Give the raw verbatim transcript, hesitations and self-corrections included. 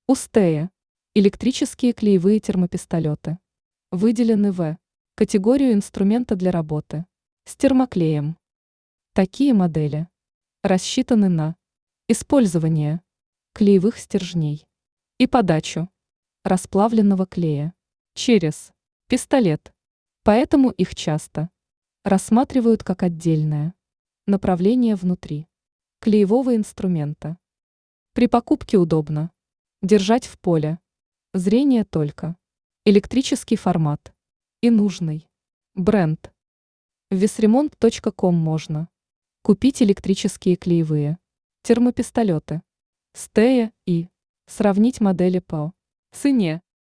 Устея. Электрические клеевые термопистолеты. Выделены в категорию инструмента для работы с термоклеем. Такие модели рассчитаны на использование клеевых стержней и подачу расплавленного клея через пистолет, поэтому их часто рассматривают как отдельное направление внутри клеевого инструмента. При покупке удобно держать в поле зрения только электрический формат и нужный бренд. В весремонт точка ком можно купить электрические клеевые термопистолеты Стея и сравнить модели по цене.